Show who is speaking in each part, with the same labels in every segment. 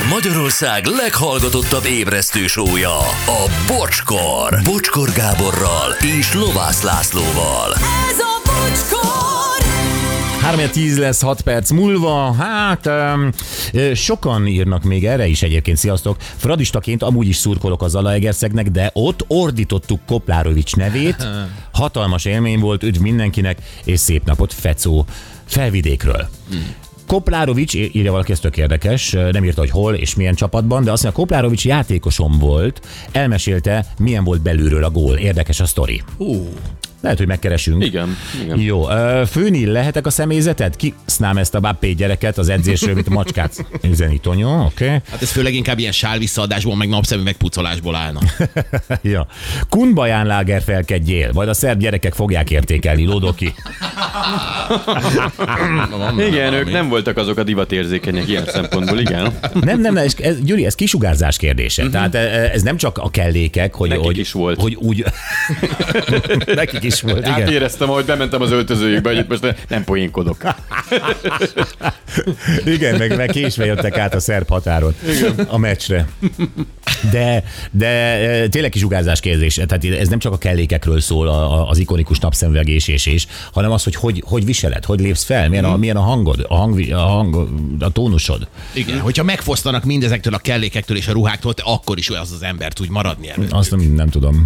Speaker 1: Magyarország leghallgatottabb ébresztő show-ja, a Bocskor. Bocskor Gáborral és Lovász Lászlóval.
Speaker 2: Ez a Bocskor!
Speaker 3: 3-10 lesz 6 perc múlva, sokan írnak még erre is egyébként, sziasztok. Fradistaként amúgy is szurkolok a Zalaegerszegnek, de ott ordítottuk Koplárovics nevét, hatalmas élmény volt, üdv mindenkinek, és szép napot, Fecó Felvidékről. Koplárovics, írja valaki, ez tök érdekes, nem írta, hogy hol és milyen csapatban, de azt mondja, Koplárovics játékosom volt, elmesélte, milyen volt belülről a gól. Érdekes a sztori. Lehet, hogy megkeresünk.
Speaker 4: Igen.
Speaker 3: Jó, főni lehetek a személyzetet? Kisznám ezt a Bappé gyereket az edzésről, mint a macskát üzeni, Tonyó, oké?
Speaker 5: Hát ez főleg inkább ilyen sálvisszaadásból, meg napszemű megpucolásból állna.
Speaker 3: Ja. Kunbaján Lagerfelkedjél, majd a szerb gyerekek fogják értékelni, Lódoki.
Speaker 4: Igen, ők nem voltak azok a divatérzékenyek ilyen szempontból, igen.
Speaker 3: Nem, Gyuri, ez kisugárzás kérdése. Tehát ez nem csak a kellékek, hogy
Speaker 4: is volt.
Speaker 3: Hogy úgy... Nekik is volt, igen.
Speaker 4: Átéreztem, ahogy bementem az öltözőjükbe, hogy itt most nem poénkodok.
Speaker 3: Igen, meg késve jöttek át a szerb határon a meccsre. De tényleg kisugárzás kérdése. Tehát ez nem csak a kellékekről szól, az ikonikus napszemüvegés és, hanem az, hogy viseled, hogy lépsz fel, milyen a hangod, a tónusod.
Speaker 5: Igen, hogyha megfosztanak mindezektől a kellékektől és a ruháktól, te akkor is az az ember tud maradni előtt.
Speaker 3: Azt nem tudom.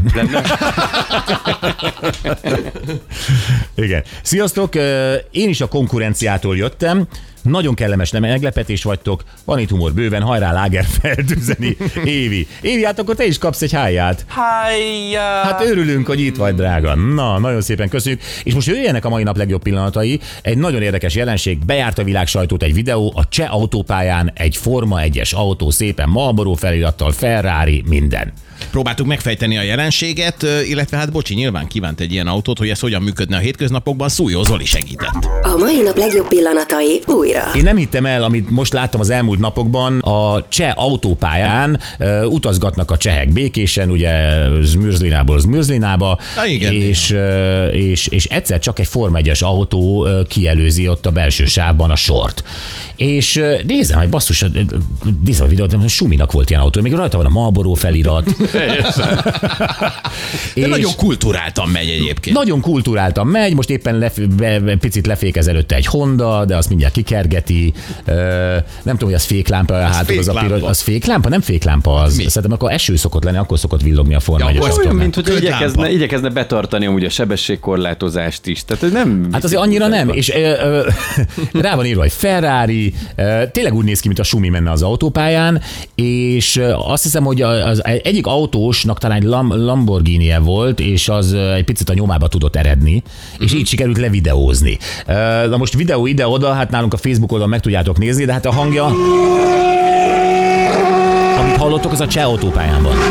Speaker 3: Igen. Sziasztok, én is a konkurenciától jöttem. Nagyon kellemes meglepetés vagytok, van itt humor bőven, hajrá Lagerfeld üzeni. Évi, hát akkor te is kapsz egy hájját.
Speaker 6: Hájjá!
Speaker 3: Hát örülünk, hogy itt vagy, drága. Na, nagyon szépen köszönjük. És most jöjjenek a mai nap legjobb pillanatai. Egy nagyon érdekes jelenség, bejárt a világ sajtót egy videó, a cseh autópályán egy Forma 1-es autó, szépen Marlboro felirattal, Ferrari, minden.
Speaker 5: Próbáltuk megfejteni a jelenséget, illetve hát Bocsi nyilván kívánt egy ilyen autót, hogy ez hogyan működne a hétköznapokban, Szújó Zoli segített.
Speaker 7: A mai nap legjobb pillanatai újra.
Speaker 3: Én nem hittem el, amit most láttam az elmúlt napokban, a cseh autópályán utazgatnak a csehek békésen, ugye Zmrzlinából Zmrzlinába, és egyszer csak egy Forma 1-es autó kielőzi ott a belső sávban a sort. És nézem, hogy basszus, nézem a videót, hogy Suminak volt ilyen autó, még rajta van a Marlboro felirat.
Speaker 5: De nagyon kulturáltan megy egyébként.
Speaker 3: Nagyon kulturáltan megy, most éppen picit lefékez előtte egy Honda, de azt mindjárt kikergeti. Nem tudom, hogy az féklámpa hátul, az féklámpa? Nem féklámpa az. Szerintem akkor eső szokott lenni, akkor szokott villogni a Forma 1-es autó.
Speaker 4: Olyan, mint hogy igyekezne betartani amúgy a sebességkorlátozást is. Tehát nem. Hát azért
Speaker 3: annyira nem, és rá van írva, hogy Ferrari, tényleg úgy néz ki, mint a Sumi menne az autópályán, és azt hiszem, hogy az egyik autósnak talán egy Lamborghini-je volt, és az egy picit a nyomába tudott eredni, és így sikerült levideózni. Na most videó ide-oda, hát nálunk a Facebook oldalon meg tudjátok nézni, de hát a hangja, amit hallottok, az a cseh autópályán van.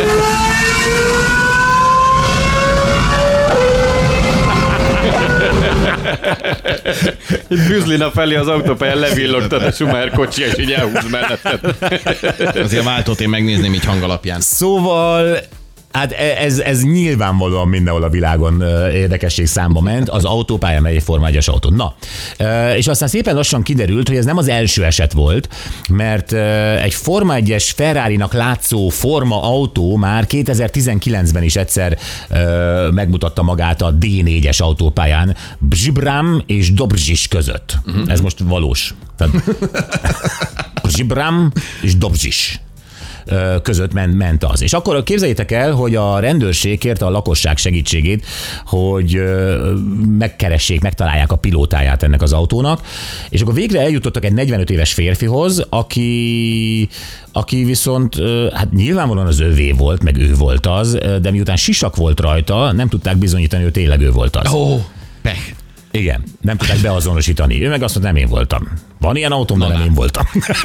Speaker 4: Itt Büzlina felé az autópályán levillogtad a Schumacher kocsi, és így elhúz melletted.
Speaker 5: Azért a váltót én megnézném így hangalapján.
Speaker 3: Szóval... Hát ez nyilvánvalóan mindenhol a világon érdekesség számba ment, az autópályán megy egy Forma 1-es autó. Na, és aztán szépen lassan kiderült, hogy ez nem az első eset volt, mert egy Forma 1-es Ferrari-nak látszó Forma autó már 2019-ben is egyszer megmutatta magát a D4-es autópályán Brzibram és Dobrzsis között. Ez most valós. Brzibram és Dobrzsis között ment az. És akkor képzeljétek el, hogy a rendőrség kérte a lakosság segítségét, hogy megtalálják a pilótáját ennek az autónak, és akkor végre eljutottak egy 45 éves férfihoz, aki viszont, hát nyilvánvalóan az övé volt, meg ő volt az, de miután sisak volt rajta, nem tudták bizonyítani, hogy tényleg ő volt az.
Speaker 5: Pech.
Speaker 3: Igen, nem tudták beazonosítani. Ő meg azt mondta, nem én voltam. Van ilyen autóm, de nem én voltam.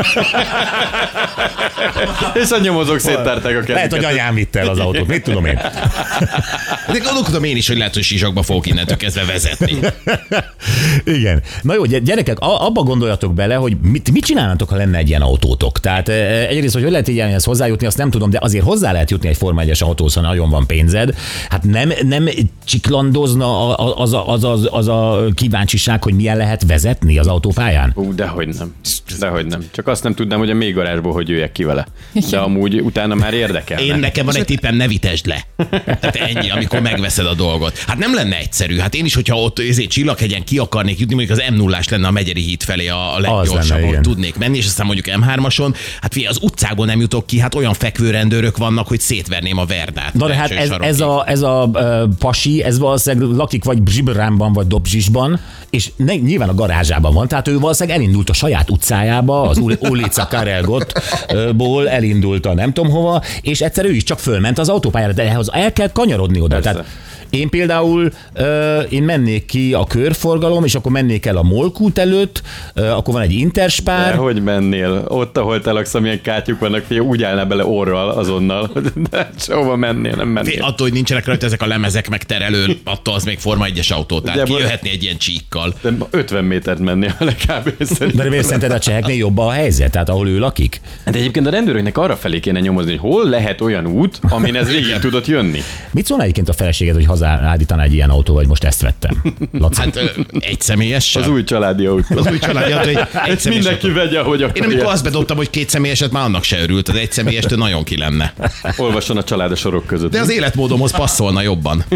Speaker 4: És a nyomozók széttárták a kezüket.
Speaker 3: Lehet, hogy anyám vitte el az autót, mit tudom én.
Speaker 5: De gondolkodom én is, hogy lehet, hogy sisakba fogok innentől kezdve vezetni.
Speaker 3: Igen. Na jó, gyerekek, abba gondoljatok bele, hogy mit csinálnátok, ha lenne egy ilyen autótok. Tehát egyrészt, hogy lehet így ilyenhez hozzájutni, azt nem tudom, de azért hozzá lehet jutni egy Forma 1-es autóhoz, ha nagyon van pénzed. Hát nem csiklandozna az a kíváncsiság, hogy milyen lehet vezetni az autópályán?
Speaker 4: De Dehogy nem. Csak azt nem tudnám, hogy a még garázsból hogy jöjjek ki vele. De amúgy utána már érdekel.
Speaker 5: Nekem van egy tippem, ne vitesd le. Tehát ennyi, amikor megveszed a dolgot. Hát nem lenne egyszerű. Hát én is, hogyha ott Csillaghegyen ki akarnék jutni, mondjuk az M0-ás lenne a Megyeri híd felé a leggyorsabb, ahol tudnék menni, és aztán mondjuk M3-ason, hát az utcából nem jutok ki, hát olyan fekvőrendőrök vannak, hogy szétverném a Verdát.
Speaker 3: Na de hát ez a pasi, ez valószínűleg lakik vagy Bzsibránban, vagy Dobzsisban, és nyilván a garázsában van, tehát ő valószínűleg elindult a saját utcájába, az ulica Karelgotból elindult a nem tudom hova, és egyszer ő is csak fölment az autópályára, de ehhez el kell kanyarodni oda. Tehát én például én mennék ki a körforgalom, és akkor mennék el a Molkút előtt, akkor van egy Interspár.
Speaker 4: De hogy mennél? Ott, ahol te laksz, amilyen kátyuk vannak, úgy állnál bele orral azonnal. De sehova mennél, nem mennél.
Speaker 5: Attól, hogy nincsenek rajta ezek a lemezek meg terelő, attól az még Forma 1-es autó, tehát kijöhetni egy ilyen csíkkal.
Speaker 4: De 50 métert mennél legalább.
Speaker 3: De miért szerinted a cseheknél jobb a helyzet, tehát ahol ő lakik?
Speaker 4: De egyébként a rendőröknek arra felé kéne nyomozni, hogy hol lehet olyan út, amin ez végig tudott jönni.
Speaker 3: Mit szólna egyébként a feleséged, hogy hazállítaná egy ilyen autó, vagy most ezt vettem? Laci.
Speaker 5: Hát egy személyes.
Speaker 4: Az új családi autó.
Speaker 5: Az új családi autó, egy személyes
Speaker 4: mindenki
Speaker 5: autó.
Speaker 4: vegye, ahogy akarja.
Speaker 5: Én amikor azt bedobtam, hogy 2 személyeset, már annak se örült, de 1 személyestől nagyon ki lenne.
Speaker 4: Olvasson a család a sorok között.
Speaker 5: De az életmódomhoz passzolna jobban.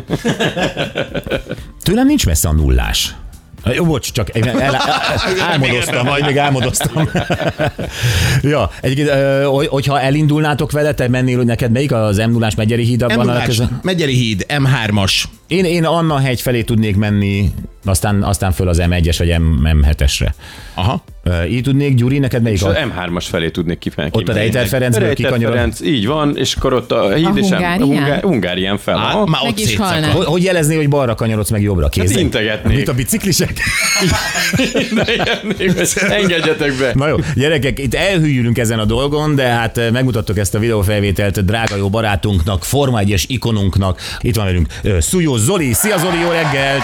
Speaker 3: Tőlem nincs messze a nullás. Jó, bocs, csak álmodoztam, vagy még álmodoztam. Ja, egyébként, hogyha elindulnátok vele, te mennél, hogy neked melyik az M0-ás Megyeri híd?
Speaker 5: Megyeri híd, M3-as.
Speaker 3: Én Anna hegy felé tudnék menni, aztán föl az M1-es vagy M7-esre.
Speaker 5: Aha.
Speaker 3: Így tudnék, Gyuri, neked melyik?
Speaker 4: És az M3-as felé tudnék kifelé.
Speaker 3: Ott a Rejter Ferencből kikanyarodni.
Speaker 4: Ferenc, így van, és akkor ott a híd és Hungárián fel.
Speaker 5: Már ott szétszakad.
Speaker 3: Hogy jelezné, hogy balra kanyarodsz meg jobbra? Kézzel?
Speaker 4: Hát integetnék.
Speaker 3: Mint a biciklisek?
Speaker 4: Engedjetek be.
Speaker 3: Na jó, gyerekek, itt elhűlünk ezen a dolgon, de hát megmutattuk ezt a videófelvételt drága jó barátunknak, Forma 1-es ikonunknak. Itt van velünk Szújó Zoli. Szia Zoli, jó reggelt!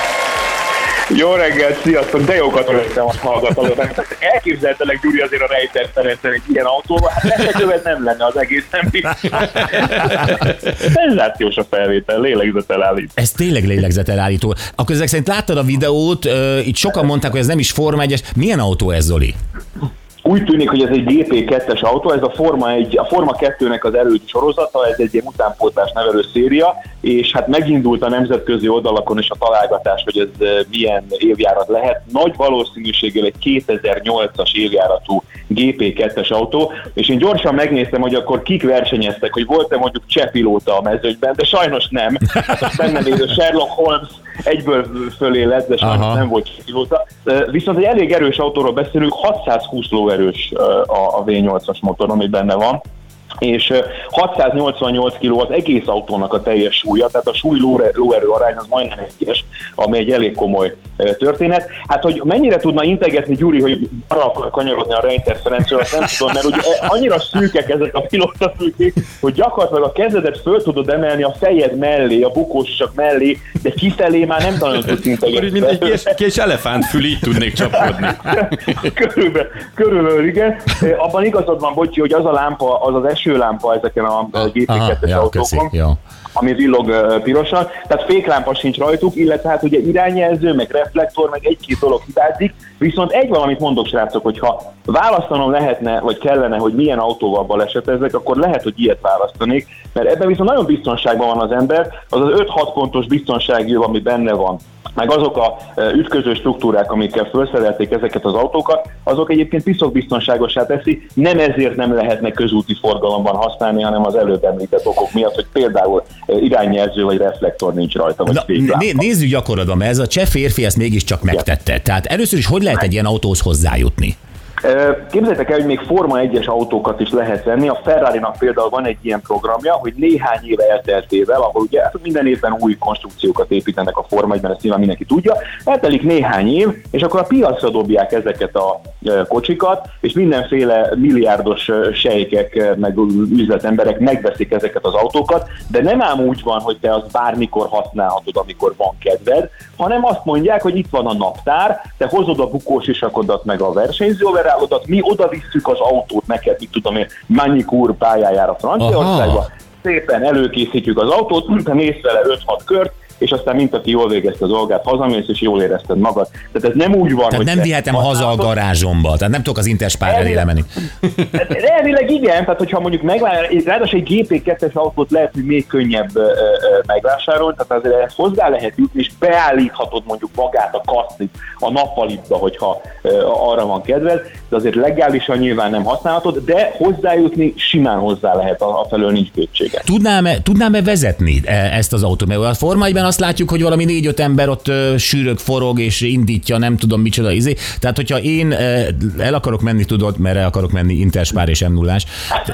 Speaker 2: Jó reggelt, sziasztok, de jókat rögtem azt hallgatom. Elképzeltelek, Gyuri, azért a Rejter Ferencen egy ilyen autóval, hát leszeköved nem lenne az egész, nem biztos. Szenzációs a felvétel, lélegzetelállító.
Speaker 3: Ez tényleg lélegzetelállító. Akkor ezek szerint láttad a videót, itt sokan mondták, hogy ez nem is Forma 1-es. Milyen autó ez, Zoli?
Speaker 2: Úgy tűnik, hogy ez egy GP2-es autó, ez a Forma 2-nek az előtt sorozata, ez egy ilyen utánpótlás nevelő széria, és hát megindult a nemzetközi oldalakon is a találgatás, hogy ez milyen évjárat lehet. Nagy valószínűséggel egy 2008-as évjáratú GP2-es autó, és én gyorsan megnéztem, hogy akkor kik versenyeztek, hogy volt-e mondjuk cseh pilóta a mezőnyben, de sajnos nem. Hát a benne lévő Sherlock Holmes egyből fölé lett, de sajnos nem volt cseh pilóta. Viszont egy elég erős autóról beszélünk, 620 lóerős a V8-as motor, ami benne van, és 688 kg az egész autónak a teljes súlya, tehát a súly-lóerő arány az majdnem egyes, ami egy elég komoly történet. Hát, hogy mennyire tudna integetni Gyuri, hogy arra akar kanyarodni a Rejter Ferencről, azt nem tudom, mert ugye annyira szűkek ezek a pilótafülkék, hogy gyakorlatilag a kezedet föl tudod emelni a fejed mellé, a bukósisak mellé, de kifelé már nem nagyon tudsz integetni.
Speaker 4: Mint egy kis elefántfül, így tudnék csapkodni. Körülbelül igen. Abban igazad van, Bocsi, hogy az a lámpa, az az esőlámpa ezeken a GP2-es autókon, ami villog pirosan, tehát féklámpa sincs rajtuk, illetve hát ugye irányjelző, meg reflektor, meg egy-két dolog hibázik, viszont egy valamit mondok, srácok, hogyha választanom lehetne, vagy kellene, hogy milyen autóval balesetezzek, akkor lehet, hogy ilyet választanék, mert ebben viszont nagyon biztonságban van az ember, az 5-6 pontos biztonsági ami benne van, meg azok a ütköző struktúrák, amikkel felszerelték ezeket az autókat, azok egyébként piszok biztonságosá teszi, nem ezért nem lehetne közúti forgalomban használni, hanem az előbb említett okok miatt, hogy például irányjelző vagy reflektor nincs rajta, vagy féklámpa.
Speaker 3: Nézzük gyakorlatban, mert ez a cseh férfi ezt mégiscsak megtette. Tehát először is hogy lehet egy ilyen autóhoz hozzájutni?
Speaker 2: Képzeljétek el, hogy még Forma 1-es autókat is lehet venni. A Ferrarinak például van egy ilyen programja, hogy néhány éve elteltével, ahol ugye minden évben új konstrukciókat építenek a Forma 1-ben, ezt nyilván mindenki tudja, eltelik néhány év, és akkor a piacra dobják ezeket a kocsikat, és mindenféle milliárdos sejkek, meg üzletemberek megveszik ezeket az autókat, de nem ám úgy van, hogy te azt bármikor használhatod, amikor van kedved, hanem azt mondják, hogy itt van a naptár, te hozod a bukósisakodat meg a versenyzőoverálodat, mi oda visszük az autót neked, mit tudom én, Manicure pályájára Franciaországba, szépen előkészítjük az autót, te mész vele 5-6 kört, és aztán mint aki jól végezte a dolgát, hazamész, és jól érezted magad. Tehát ez nem úgy van,
Speaker 3: tehát hogy nem vihetem haza a garázsomba, tehát nem tudok az Interspár elé lemenni.
Speaker 2: Elvileg igen, tehát hogyha mondjuk ráadásul egy GP2-es autót lehet, hogy még könnyebb megvásárolni, tehát azért ezt hozzá lehet jutni, és beállíthatod mondjuk magát a kasztit a nappalitba, hogyha arra van kedved, de azért legálisan nyilván nem használhatod, de hozzájutni simán hozzá lehet, afelől nincs kétsége.
Speaker 3: Tudnám-e vezetni ezt az autót? Mert a Forma 1-ben azt látjuk, hogy valami 4-5 ember ott sűrög, forog és indítja, nem tudom micsoda izé. Tehát, hogyha én el akarok menni, tudod, mert el akarok menni Interspár és M0-ás.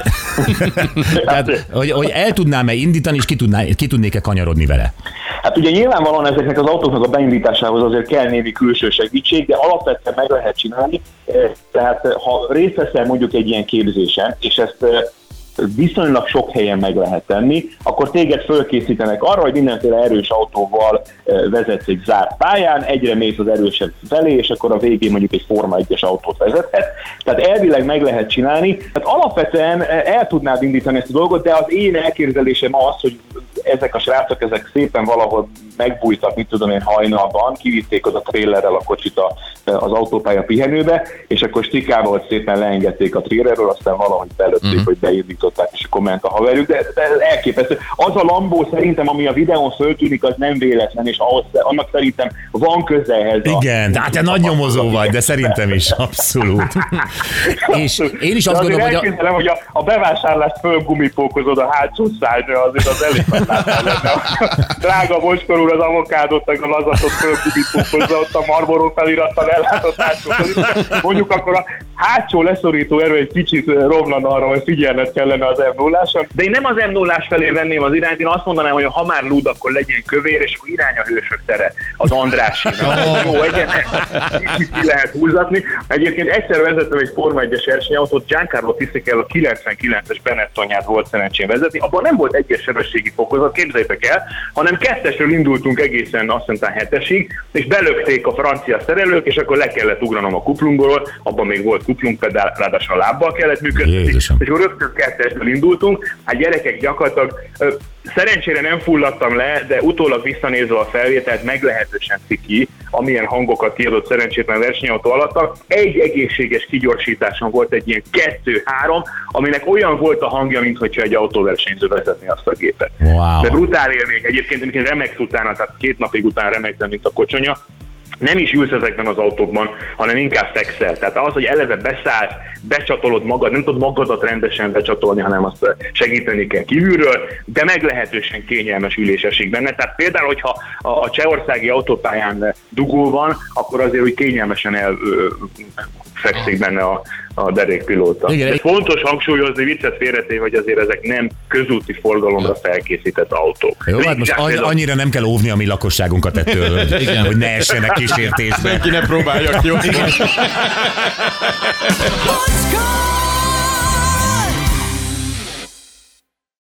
Speaker 3: Tehát, hogy el tudnám-e indítani, és ki tudnék-e kanyarodni vele?
Speaker 2: Hát ugye nyilvánvalóan ezeknek az autóknak a beindításához azért kell némi külső segítség, de alapvetően meg lehet csinálni. Tehát ha részt veszel mondjuk egy ilyen képzésen, és ezt viszonylag sok helyen meg lehet tenni, akkor téged fölkészítenek arra, hogy mindenféle erős autóval vezetsz egy zárt pályán, egyre mész az erősebb felé, és akkor a végén mondjuk egy Forma 1-es autót vezethet. Tehát elvileg meg lehet csinálni. Tehát alapvetően el tudnád indítani ezt a dolgot, de az én elképzelésem az, hogy ezek a srácok, ezek szépen valahol megbújtak, mit tudom én, hajnalban, kivitték oda trailerrel a kocsit az autópálya pihenőbe, és akkor stikával szépen leengedték a trailerről, aztán valahogy belőtték, hogy beindították, és akkor ment a haverjuk, de elképesztő. Az a Lambó szerintem, ami a videón föltűnik, az nem véletlen, és annak szerintem van köze ehhez.
Speaker 3: Igen, hát te nagy nyomozó vagy, de szerintem is, abszolút. És én is azt gondolom,
Speaker 2: hogy a bevásárlást fölgumipókozod a hátsó szárnyra, azért az elég látál lenne. Drága Bocskor úr az avokádot, meg a lazatot fölgumipókozza, ott a Marlboro felirattal ellátott hátsó. Mondjuk akkor a hátsó leszorító erő egy kicsit romlana arra, hogy figyelned kellene az M0-áson. De én nem az M0-ás felé venném az irányt, én azt mondanám, hogy ha már lúd, akkor legyen kövér, és akkor irány a hősök tere, az Andrássy. Jó, ki lehet húzatni. Egyébként egyszer vezettem egy Forma 1-es versenyautót, Giancarlo Fisichella a 99-es Benettonját volt szerencsém vezetni, abban nem volt egyes sebességi fokozat, képzeljétek el, hanem 2-esről indultunk egészen azt hiszem 7-esig, és belökték a francia szerelők, és akkor le kellett ugranom a kuplungból, abban még volt kuplungpedál, ráadásul a lábbal kellett működni, és akkor rögtön 2-esből indultunk. Hát gyerekek, gyakorlatilag szerencsére nem fulladtam le, de utólag visszanézve a felvételt meglehetősen ciki, amilyen hangokat kiadott szerencsétlen versenyautó alatt. Egy egészséges kigyorsításon volt egy ilyen 2-3, aminek olyan volt a hangja, mintha egy autóversenyző vezetni azt a gépet.
Speaker 3: Wow.
Speaker 2: De brutál élmény. Egyébként remegsz utána, tehát 2 napig után remegtem, mint a kocsonya. Nem is ülsz ezekben az autókban, hanem inkább fekszel. Tehát az, hogy eleve beszállsz, becsatolod magad, nem tudod magadat rendesen becsatolni, hanem azt segíteni kell kívülről, de meglehetősen kényelmes ülés esik benne. Tehát például, hogyha a csehországi autópályán dugó van, akkor azért úgy kényelmesen fekszik benne a derékpilóta. Ez fontos hangsúlyozni, viccet félretéve, hogy azért ezek nem közúti forgalomra felkészített autók.
Speaker 3: Jó, hát most annyira nem kell óvni a mi lakosságunkat ettől, hogy ne essenek kísértésbe.
Speaker 5: Senki ne próbálja ki.